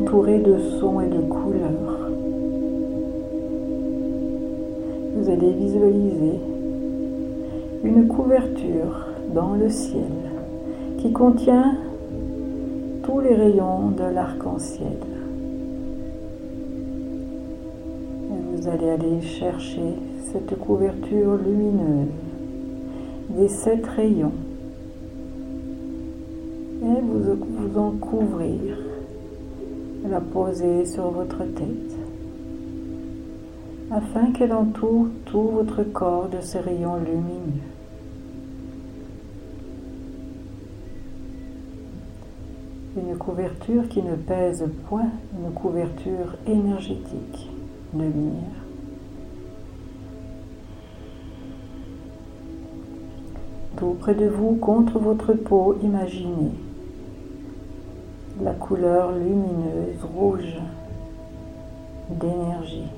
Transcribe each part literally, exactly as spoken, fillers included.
entouré de sons et de couleurs. Vous allez visualiser une couverture dans le ciel qui contient tous les rayons de l'arc-en-ciel. Et vous allez aller chercher cette couverture lumineuse des sept rayons et vous, vous en couvrir, la poser sur votre tête afin qu'elle entoure tout votre corps de ces rayons lumineux. Une couverture qui ne pèse point, une couverture énergétique de lumière. Tout près de vous, contre votre peau, imaginez la couleur lumineuse rouge d'énergie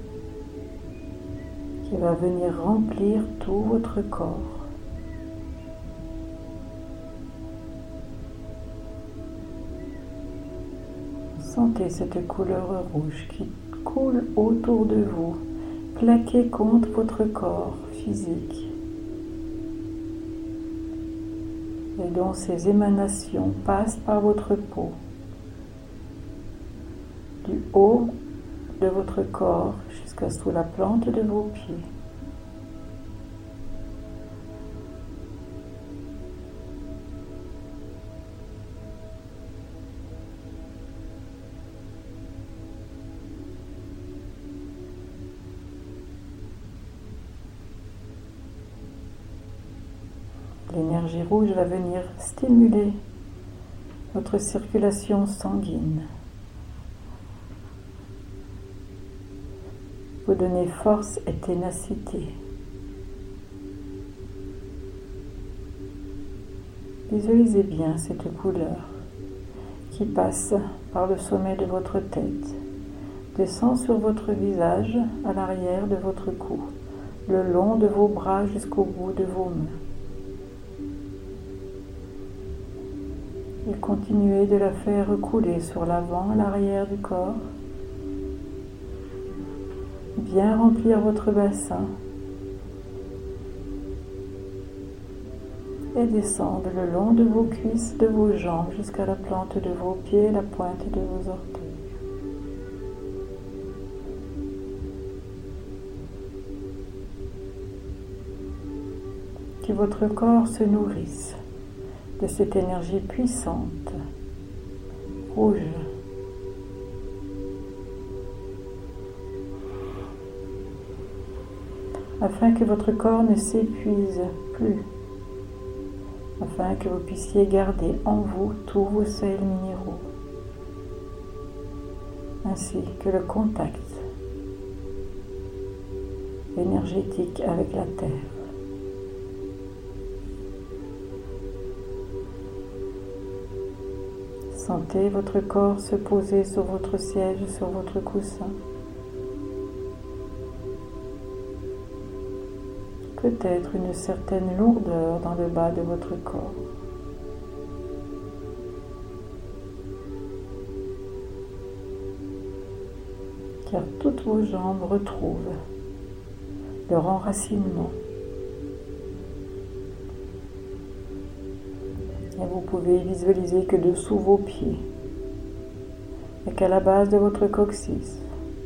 qui va venir remplir tout votre corps. Sentez cette couleur rouge qui coule autour de vous, plaquée contre votre corps physique, et dont ces émanations passent par votre peau, du haut de votre corps jusqu'à sous la plante de vos pieds. L'énergie rouge va venir stimuler votre circulation sanguine, vous donner force et ténacité. Visualisez bien cette couleur qui passe par le sommet de votre tête, descend sur votre visage à l'arrière de votre cou, le long de vos bras jusqu'au bout de vos mains. Et continuez de la faire couler sur l'avant et l'arrière du corps. Bien remplir votre bassin. Et descendre le long de vos cuisses, de vos jambes, jusqu'à la plante de vos pieds et la pointe de vos orteils. Que votre corps se nourrisse de cette énergie puissante, rouge, afin que votre corps ne s'épuise plus, afin que vous puissiez garder en vous tous vos sels minéraux, ainsi que le contact énergétique avec la terre. Sentez votre corps se poser sur votre siège, sur votre coussin. Peut-être une certaine lourdeur dans le bas de votre corps. Car toutes vos jambes retrouvent leur enracinement. Et vous pouvez visualiser que dessous vos pieds et qu'à la base de votre coccyx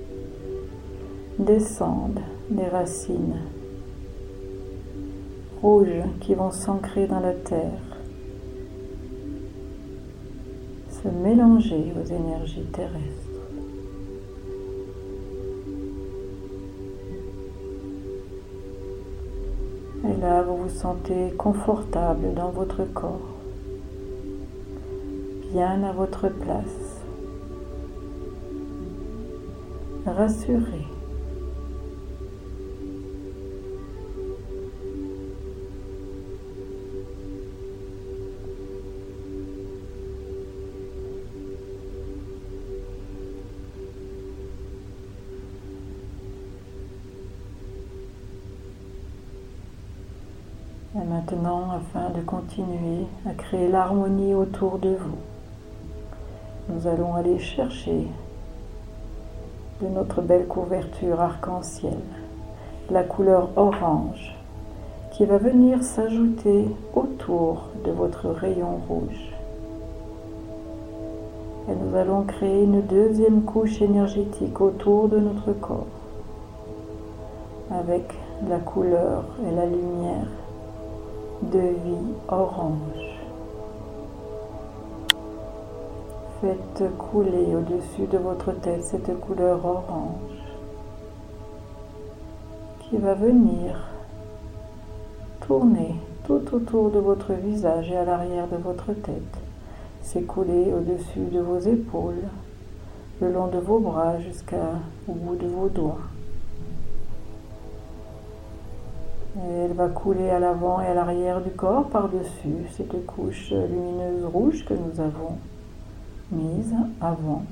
descendent des racines rouges qui vont s'ancrer dans la terre, se mélanger aux énergies terrestres. Et là, vous vous sentez confortable dans votre corps, bien à votre place, rassuré. Et maintenant, afin de continuer à créer l'harmonie autour de vous, nous allons aller chercher de notre belle couverture arc-en-ciel la couleur orange qui va venir s'ajouter autour de votre rayon rouge. Et nous allons créer une deuxième couche énergétique autour de notre corps avec la couleur et la lumière de vie orange. Faites couler au-dessus de votre tête cette couleur orange qui va venir tourner tout autour de votre visage et à l'arrière de votre tête, s'écouler au-dessus de vos épaules, le long de vos bras jusqu'au bout de vos doigts. Et elle va couler à l'avant et à l'arrière du corps par-dessus cette couche lumineuse rouge que nous avons mise avant.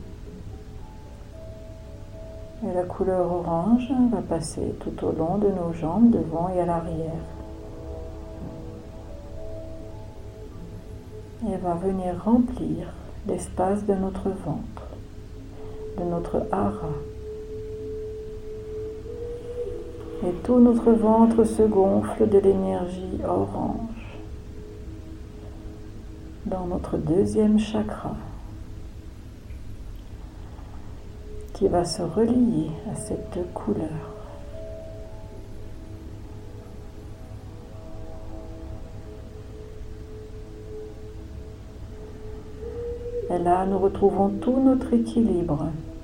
Et la couleur orange va passer tout au long de nos jambes, devant et à l'arrière. Et va venir remplir l'espace de notre ventre, de notre hara. Et tout notre ventre se gonfle de l'énergie orange dans notre deuxième chakra qui va se relier à cette couleur. Et là, nous retrouvons tout notre équilibre.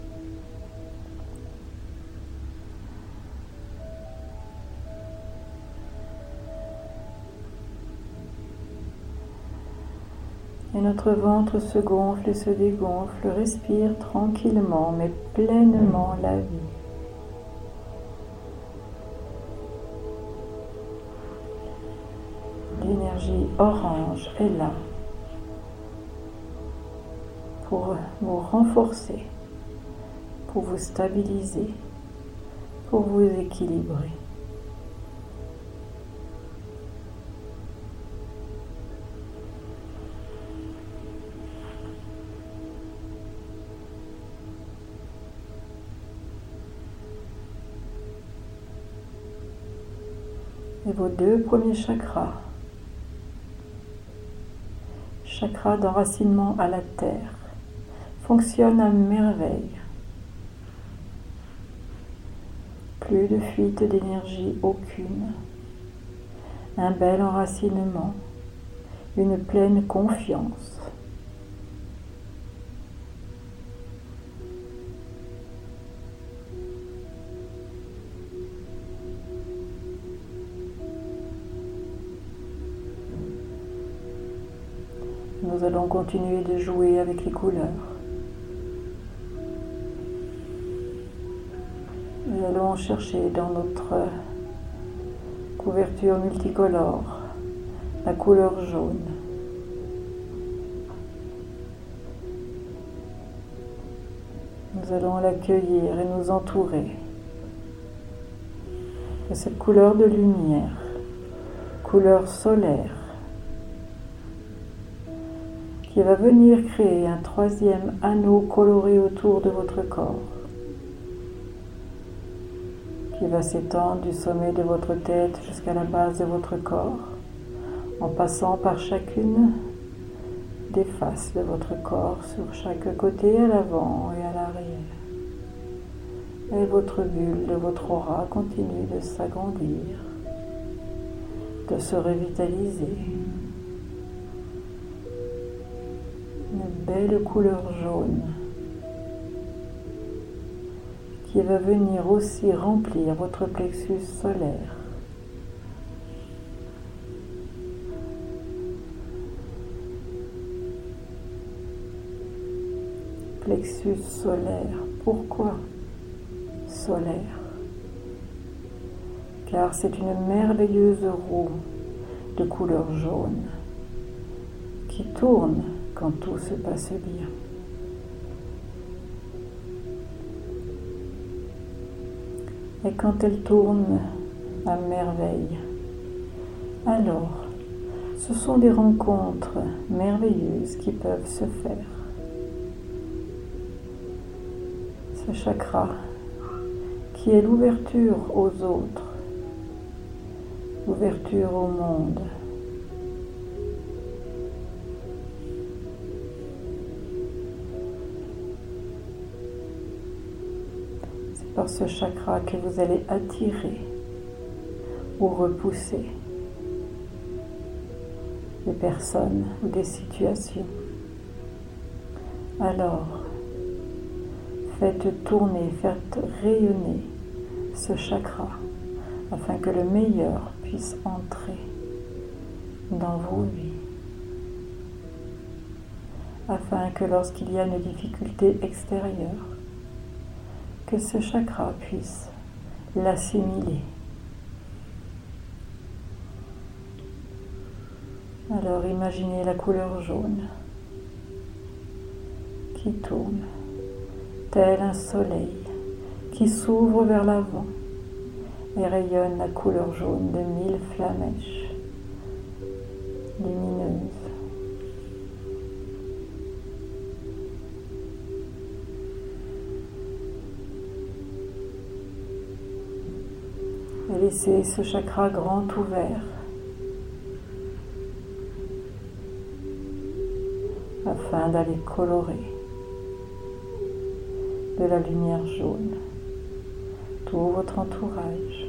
Et notre ventre se gonfle et se dégonfle, respire tranquillement mais pleinement la vie. L'énergie orange est là pour vous renforcer, pour vous stabiliser, pour vous équilibrer. Et vos deux premiers chakras, chakra d'enracinement à la terre, fonctionnent à merveille. Plus de fuite d'énergie aucune, un bel enracinement, une pleine confiance. Nous allons continuer de jouer avec les couleurs. Nous allons chercher dans notre couverture multicolore la couleur jaune. Nous allons l'accueillir et nous entourer de cette couleur de lumière, couleur solaire, qui va venir créer un troisième anneau coloré autour de votre corps, qui va s'étendre du sommet de votre tête jusqu'à la base de votre corps, en passant par chacune des faces de votre corps, sur chaque côté, à l'avant et à l'arrière. Et votre bulle de votre aura continue de s'agrandir, de se revitaliser. Une belle couleur jaune qui va venir aussi remplir votre plexus solaire. Plexus solaire. Pourquoi solaire? Car c'est une merveilleuse roue de couleur jaune qui tourne quand tout se passe bien. Et quand elle tourne à merveille, alors ce sont des rencontres merveilleuses qui peuvent se faire. ce chakra qui est l'ouverture aux autres, l'ouverture au monde. C'est par ce chakra que vous allez attirer ou repousser des personnes ou des situations. Alors, faites tourner, faites rayonner ce chakra afin que le meilleur puisse entrer dans vos vies. Afin que lorsqu'il y a une difficulté extérieure, que ce chakra puisse l'assimiler. Alors imaginez la couleur jaune qui tourne, tel un soleil qui s'ouvre vers l'avant et rayonne la couleur jaune de mille flamèches lumineuses. Et laissez ce chakra grand ouvert afin d'aller colorer de la lumière jaune tout votre entourage.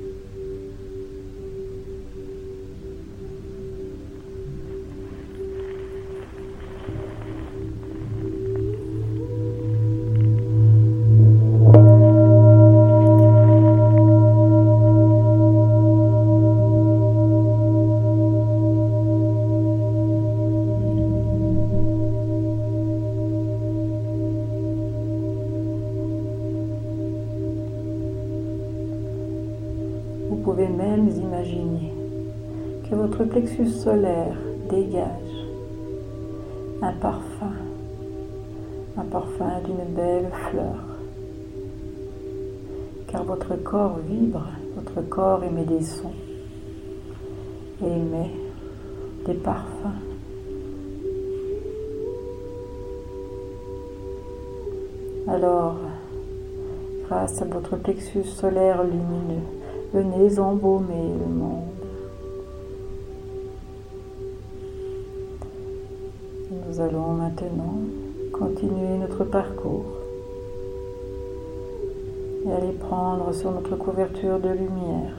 Vous pouvez même imaginer que votre plexus solaire dégage un parfum, un parfum d'une belle fleur. Car votre corps vibre, votre corps émet des sons et émet des parfums. Alors, grâce à votre plexus solaire lumineux, venez embaumer le monde. Nous allons maintenant continuer notre parcours et aller prendre sur notre couverture de lumière,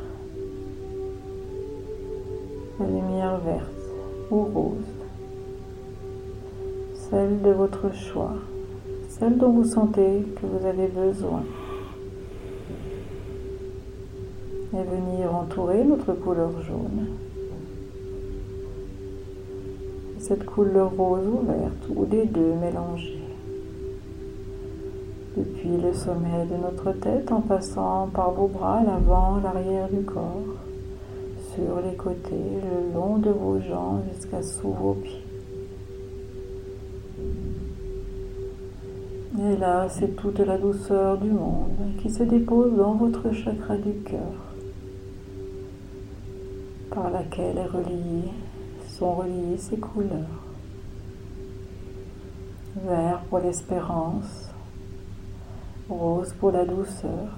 la lumière verte ou rose, celle de votre choix, celle dont vous sentez que vous avez besoin. Et venir entourer notre couleur jaune. Cette couleur rose ouverte ou des deux mélangées. Depuis le sommet de notre tête en passant par vos bras, l'avant, l'arrière du corps, sur les côtés, le long de vos jambes jusqu'à sous vos pieds. Et là, c'est toute la douceur du monde qui se dépose dans votre chakra du cœur, par laquelle est reliée, sont reliées ces couleurs. Vert pour l'espérance, rose pour la douceur,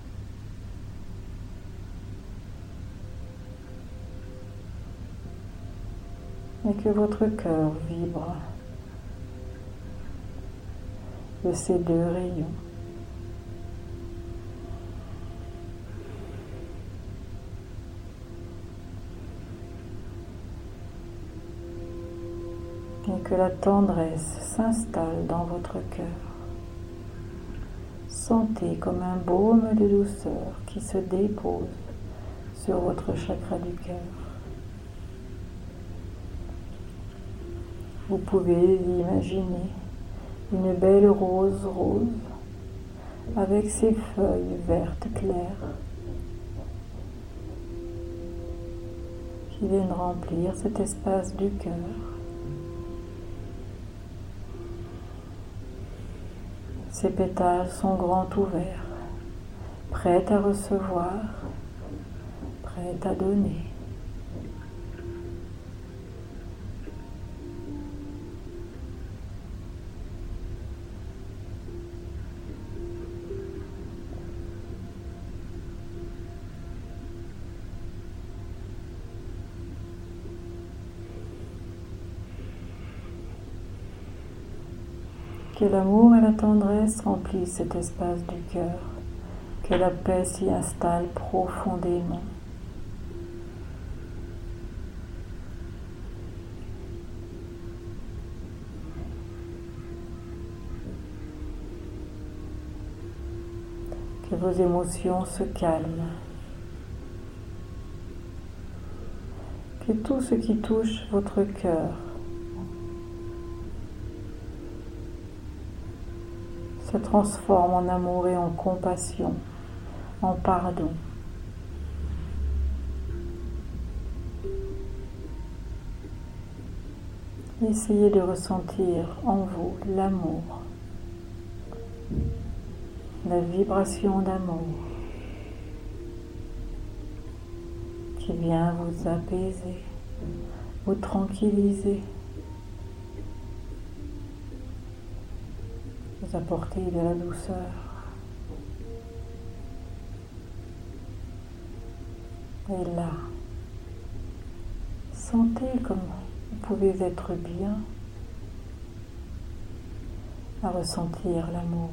et que votre cœur vibre de ces deux rayons. Et que la tendresse s'installe dans votre cœur. Sentez comme un baume de douceur qui se dépose sur votre chakra du cœur. Vous pouvez imaginer une belle rose rose avec ses feuilles vertes claires qui viennent remplir cet espace du cœur. Ces pétales sont grands ouverts, prêts à recevoir, prêts à donner. Que l'amour et la tendresse remplissent cet espace du cœur, que la paix s'y installe profondément. Que vos émotions se calment. Que tout ce qui touche votre cœur se transforme en amour et en compassion, en pardon. Essayez de ressentir en vous l'amour, la vibration d'amour qui vient vous apaiser, vous tranquilliser, vous apporter de la douceur. Et là, sentez comme vous pouvez être bien à ressentir l'amour.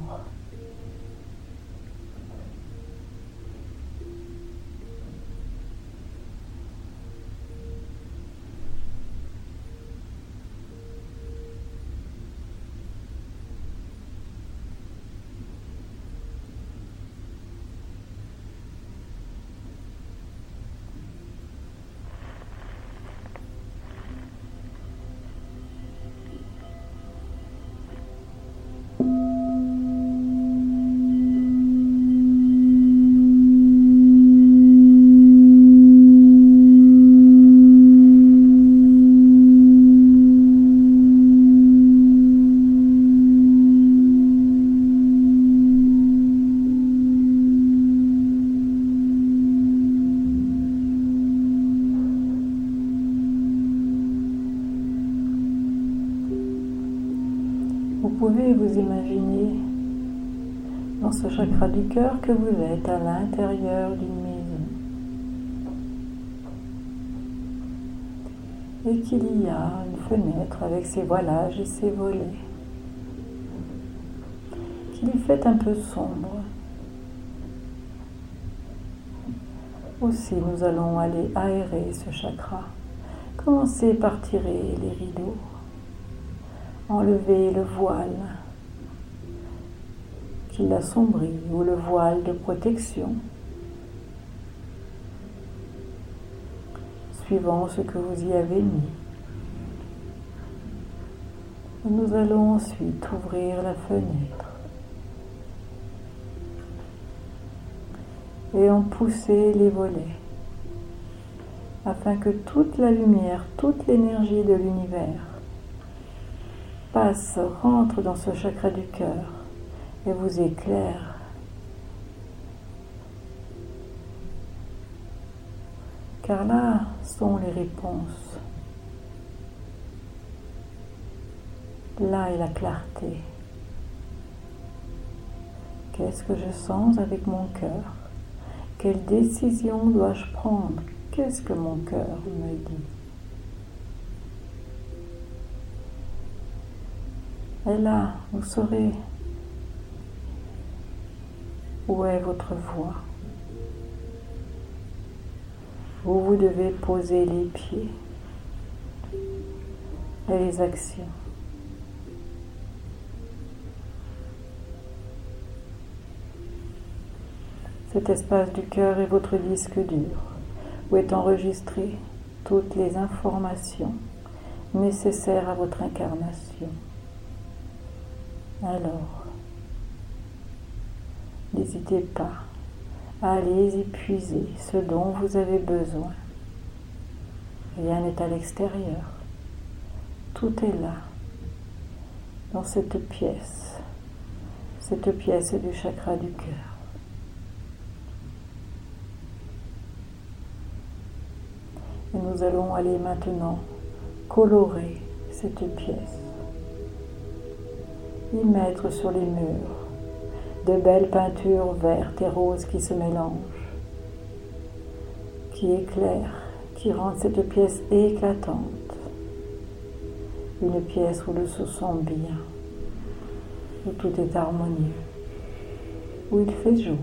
Vous pouvez vous imaginer dans ce chakra du cœur que vous êtes à l'intérieur d'une maison et qu'il y a une fenêtre avec ses voilages et ses volets, qu'il y fait un peu sombre. Aussi, nous allons aller aérer ce chakra. Commencez par tirer les rideaux. Enlevez le voile qui l'assombrit ou le voile de protection, suivant ce que vous y avez mis. Nous allons ensuite ouvrir la fenêtre et en pousser les volets afin que toute la lumière, toute l'énergie de l'univers passe, rentre dans ce chakra du cœur et vous éclaire. Car là sont les réponses. Là est la clarté. Qu'est-ce que je sens avec mon cœur? Quelle décision dois-je prendre? Qu'est-ce que mon cœur me dit? Et là, vous saurez où est votre voie. Où vous devez poser les pieds et les actions. Cet espace du cœur est votre disque dur, où est enregistrées toutes les informations nécessaires à votre incarnation. Alors, n'hésitez pas à aller y puiser ce dont vous avez besoin. Rien n'est à l'extérieur. Tout est là, dans cette pièce, cette pièce du chakra du cœur. Et nous allons aller maintenant colorer cette pièce. Y mettre sur les murs de belles peintures vertes et roses qui se mélangent, qui éclairent, qui rendent cette pièce éclatante, une pièce où l'on se sent bien. où tout est harmonieux, où il fait jour.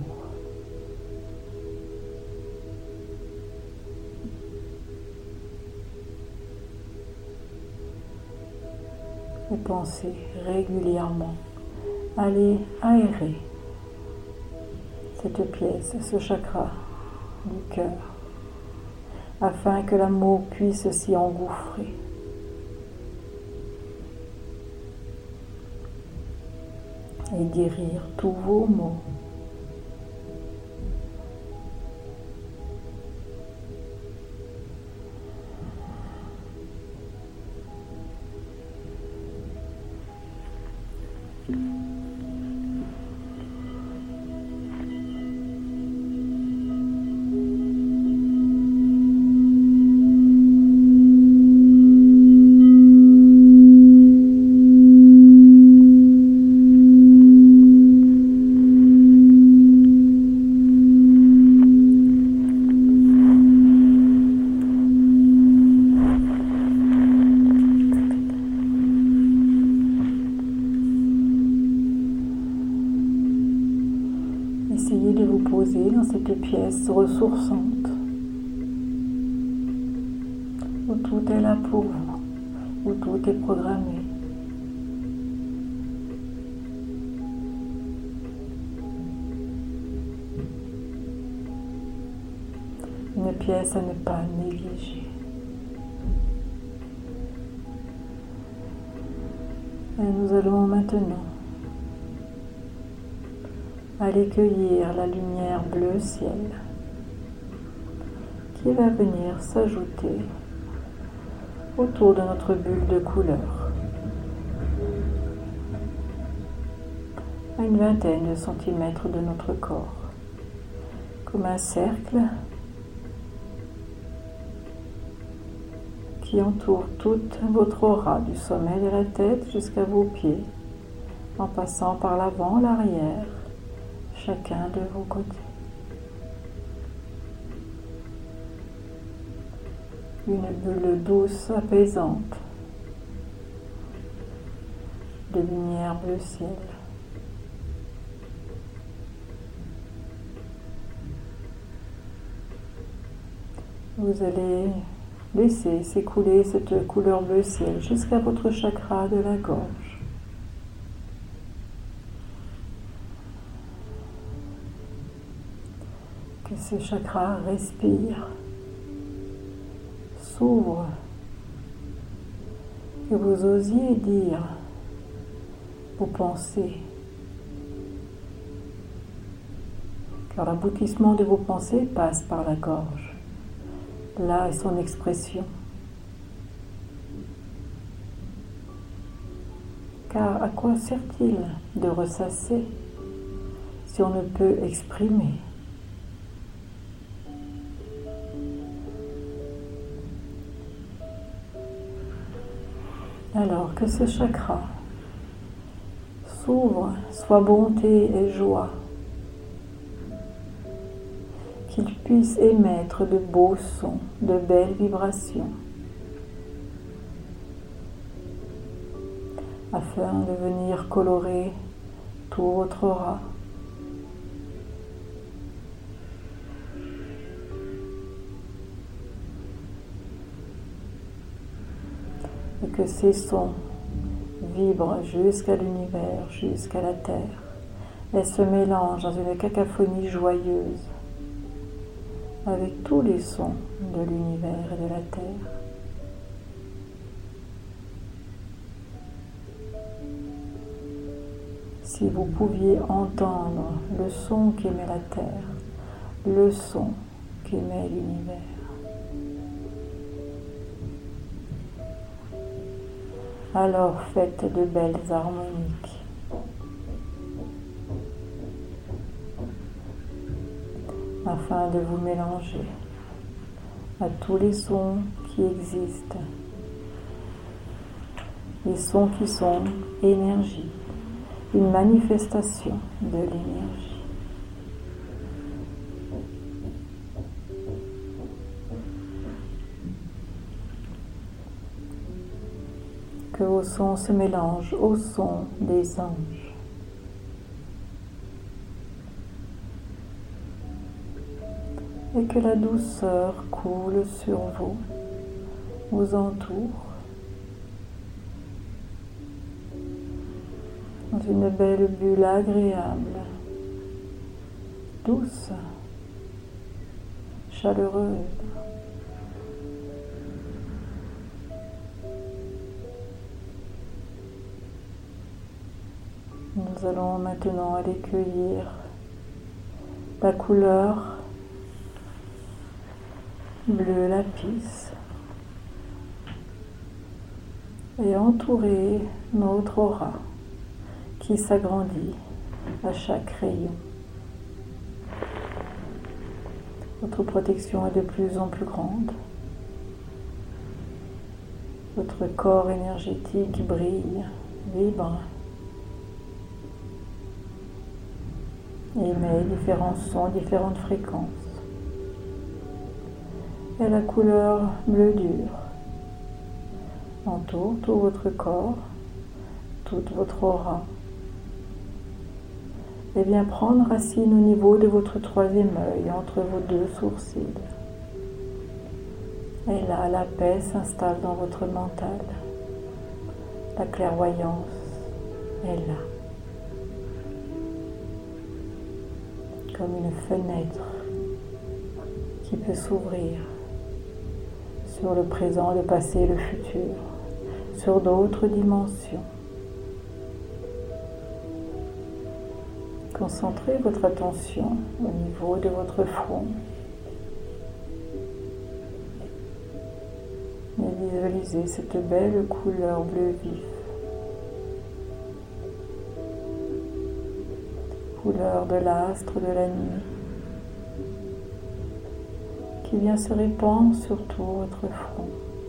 Et pensez régulièrement, allez aérer cette pièce, ce chakra du cœur, afin que l'amour puisse s'y engouffrer. Et guérir tous vos maux. Essayez de vous poser dans cette pièce ressourçante, où tout est là pour vous, où tout est programmé. Une pièce à ne pas négliger. Et nous allons maintenant aller cueillir la lumière bleu ciel qui va venir s'ajouter autour de notre bulle de couleur à une vingtaine de centimètres de notre corps, comme un cercle qui entoure toute votre aura du sommet de la tête jusqu'à vos pieds, en passant par l'avant, l'arrière, chacun de vos côtés. Une bulle douce, apaisante de lumière bleu ciel. Vous allez laisser s'écouler cette couleur bleu ciel jusqu'à votre chakra de la gorge. Que ce chakra respire, s'ouvre, que vous osiez dire vos pensées, car l'aboutissement de vos pensées passe par la gorge. Là est son expression. Car à quoi sert-il de ressasser si on ne peut exprimer ? Alors que ce chakra s'ouvre, soit bonté et joie, qu'il puisse émettre de beaux sons, de belles vibrations, afin de venir colorer tout votre aura. Et que ces sons vibrent jusqu'à l'univers, jusqu'à la terre, et se mélangent dans une cacophonie joyeuse avec tous les sons de l'univers et de la terre. Si vous pouviez entendre le son qu'émet la terre, le son qu'émet l'univers. Alors faites de belles harmoniques. Afin de vous mélanger à tous les sons qui existent, les sons qui sont énergie, une manifestation de l'énergie. Que vos sons se mélangent aux sons des anges. et que la douceur coule sur vous, vous entoure, dans une belle bulle agréable, douce, chaleureuse. Nous allons maintenant aller cueillir la couleur bleu lapis et entourer notre aura qui s'agrandit à chaque rayon. Votre protection est de plus en plus grande. Votre corps énergétique brille, vibre, et émet différents sons, différentes fréquences. Et la couleur bleu dur entoure tout votre corps, toute votre aura, et vient prendre racine au niveau de votre troisième œil, entre vos deux sourcils. Et là, la paix s'installe dans votre mental. La clairvoyance est là, comme une fenêtre qui peut s'ouvrir sur le présent, le passé, le futur, sur d'autres dimensions. Concentrez votre attention au niveau de votre front et visualisez cette belle couleur bleu vif, couleur de l'astre de la nuit, qui vient se répandre sur tout votre front.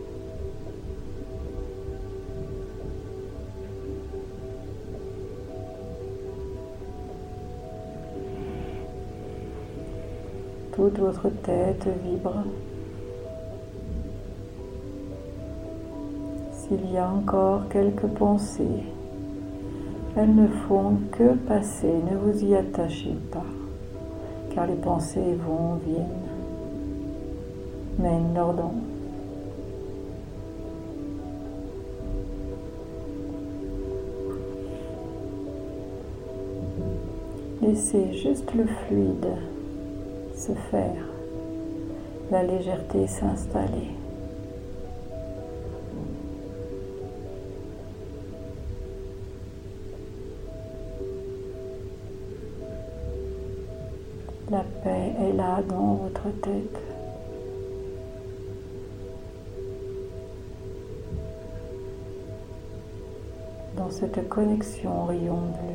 Toute votre tête vibre. S'il y a encore quelques pensées, elles ne font que passer, ne vous y attachez pas, car les pensées vont, viennent, mènent leur danse. Laissez juste le fluide se faire, la légèreté s'installer. La paix est là dans votre tête. Dans cette connexion au rayon bleu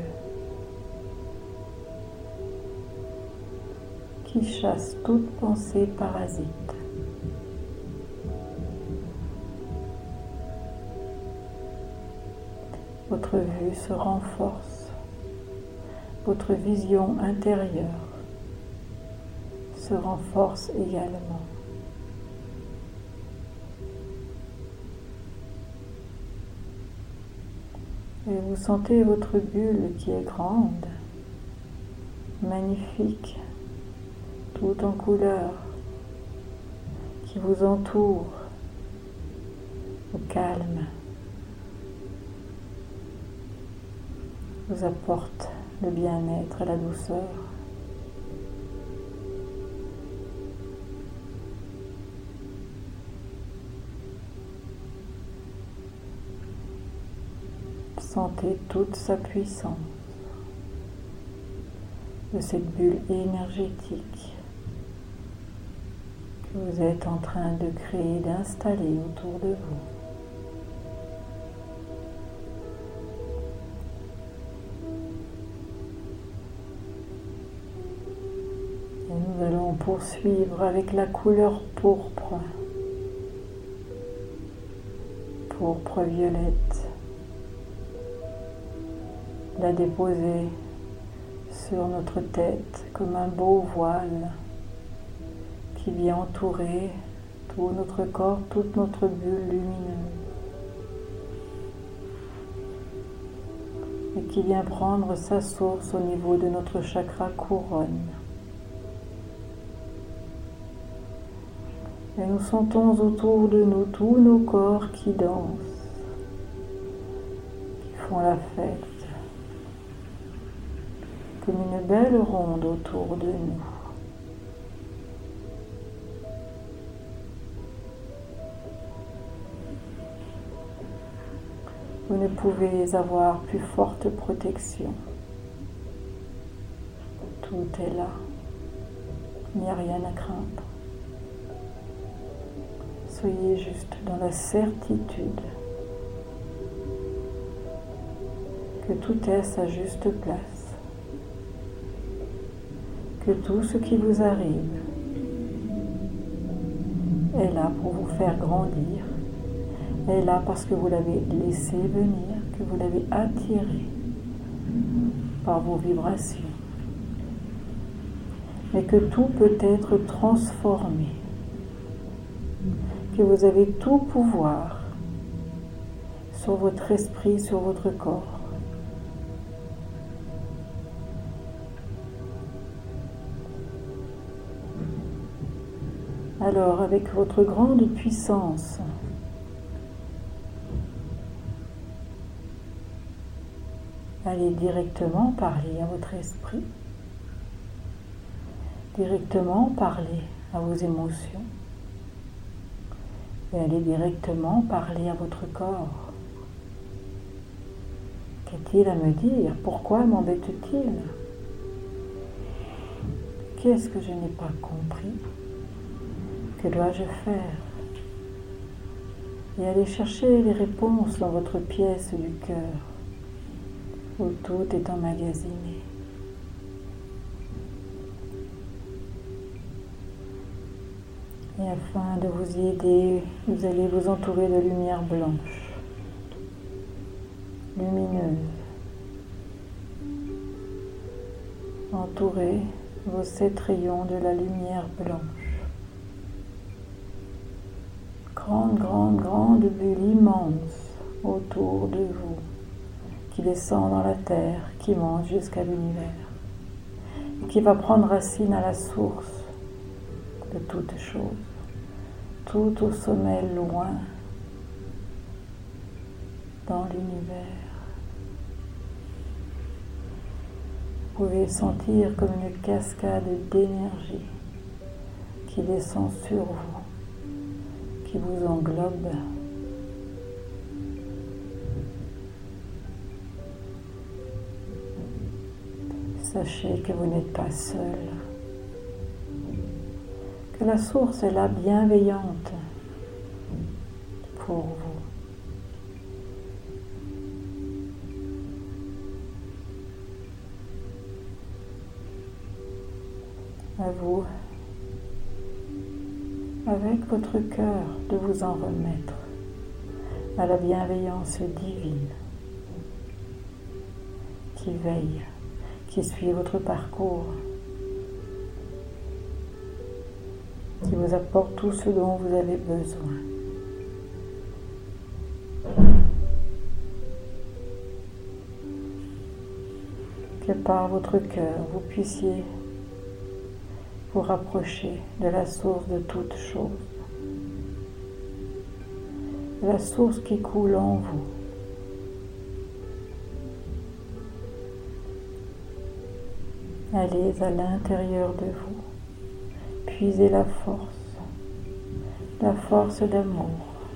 qui chasse toute pensée parasite. Votre vue se renforce, votre vision intérieure se renforce également. Et vous sentez votre bulle qui est grande, magnifique, tout en couleur, qui vous entoure au calme, vous apporte le bien-être et la douceur. Sentez toute sa puissance de cette bulle énergétique que vous êtes en train de créer, d'installer autour de vous. Et nous allons poursuivre avec la couleur pourpre, pourpre violette. La déposer sur notre tête comme un beau voile qui vient entourer tout notre corps, toute notre bulle lumineuse et qui vient prendre sa source au niveau de notre chakra couronne. Et nous sentons autour de nous tous nos corps qui dansent, qui font la fête, comme une belle ronde autour de nous. Vous ne pouvez avoir plus forte protection. Tout est là. Il n'y a rien à craindre. Soyez juste dans la certitude que tout est à sa juste place, que tout ce qui vous arrive est là pour vous faire grandir, est là parce que vous l'avez laissé venir, que vous l'avez attiré par vos vibrations, mais que tout peut être transformé, que vous avez tout pouvoir sur votre esprit, sur votre corps. Alors, avec votre grande puissance, allez directement parler à votre esprit, directement parler à vos émotions, et allez directement parler à votre corps. Qu'a-t-il à me dire? Pourquoi m'embête-t-il? Qu'est-ce que je n'ai pas compris? Que dois-je faire? Et allez chercher les réponses dans votre pièce du cœur, où tout est emmagasiné. Et afin de vous y aider, vous allez vous entourer de lumière blanche, lumineuse. Entourez vos sept rayons de la lumière blanche. Grande, grande, grande bulle immense autour de vous, qui descend dans la terre, qui monte jusqu'à l'univers, et qui va prendre racine à la source de toute chose, tout au sommet loin dans l'univers. Vous pouvez sentir comme une cascade d'énergie qui descend sur vous, qui vous englobe. Sachez que vous n'êtes pas seul, que la source est là bienveillante pour vous. À vous, avec votre cœur, de vous en remettre à la bienveillance divine qui veille, qui suit votre parcours, qui vous apporte tout ce dont vous avez besoin. Que par votre cœur, vous puissiez vous rapprocher de la source de toute chose, de la source qui coule en vous. Allez à l'intérieur de vous, puisez la force, la force d'amour,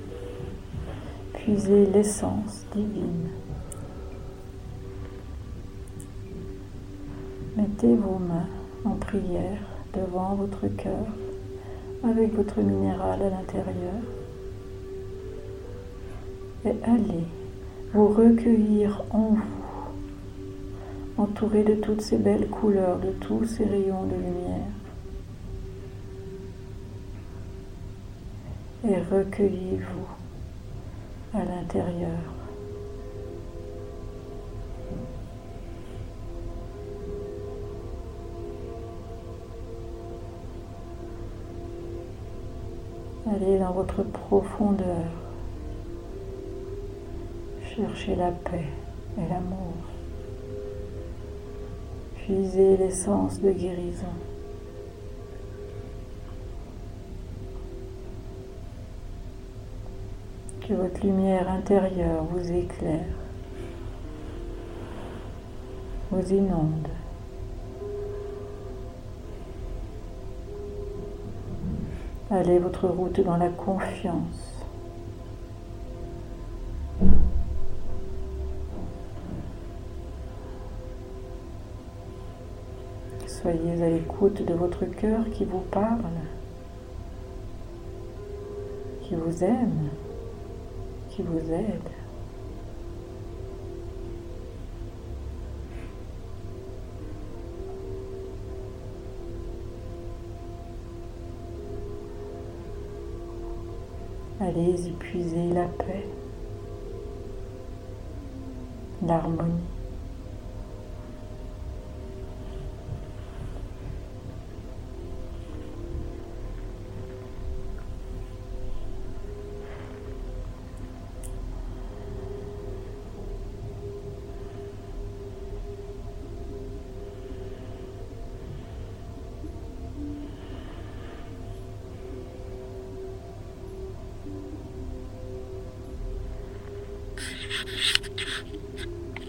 puisez l'essence divine. Mettez vos mains en prière devant votre cœur, avec votre minéral à l'intérieur, et allez vous recueillir en vous, entouré de toutes ces belles couleurs, de tous ces rayons de lumière, et recueillez-vous à l'intérieur. Allez dans votre profondeur, cherchez la paix et l'amour. Puisez l'essence de guérison. Que votre lumière intérieure vous éclaire, vous inonde. Allez votre route dans la confiance. Soyez à l'écoute de votre cœur qui vous parle, qui vous aime, qui vous aide. Allez y puiser la paix, l'harmonie.